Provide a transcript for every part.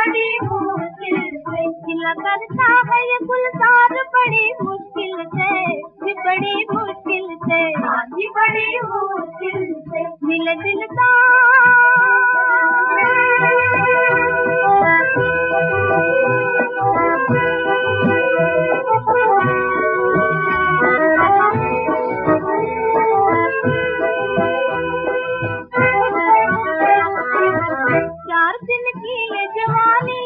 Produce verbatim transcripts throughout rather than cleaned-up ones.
बड़ी मुश्किल से खिला करता है ये गुलजार बड़ी मुश्किल से, ये बड़ी मुश्किल से, हाँ जी बड़ी मुश्किल से मिले दिलदार। चार दिन की ये जवानी,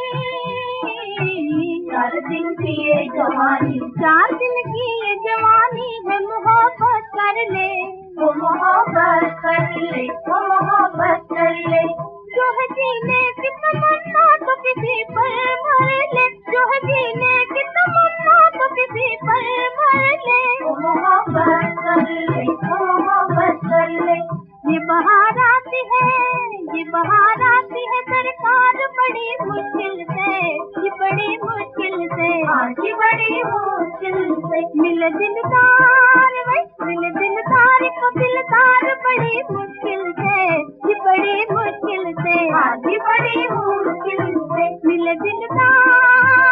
चार दिन की ये जवानी, चार दिन की ये जवानी है, मोहब्बत कर ले, वो मोहब्बत कर ले, वो मोहब्बत कर ले। जो है जीने की तमन्ना तो किसी पर मर ले, जो है जीने की तमन्ना तो किसी पर मर ले, वो मोहब्बत कर ले, वो मोहब्बत कर ले। ये बहार आती है, ये बहार आती है सरकार बड़ी मुश्किल से, ये बड़ी मुश्किल से, हाँ जी बड़ी मुश्किल से मिले दिलदार, मिले दिलदार को दिलदार बड़ी मुश्किल से, ये बड़ी मुश्किल से, हाँ जी बड़ी मुश्किल से मिले दिलदार।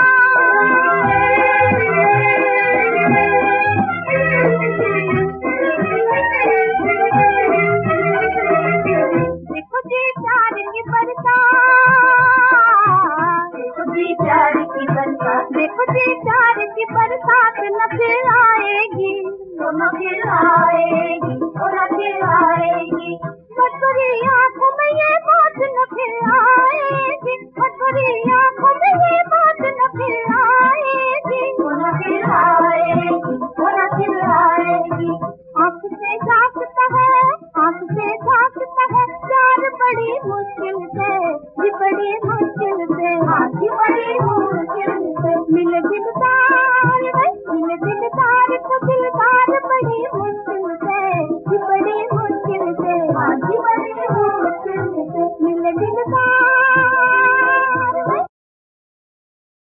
देखो जी प्यार की बरसात, देखो जी प्यार की बरसात, देखो जी प्यार की बरसात न फिर आएगी, न फिर आएगी, न फिर आएगी।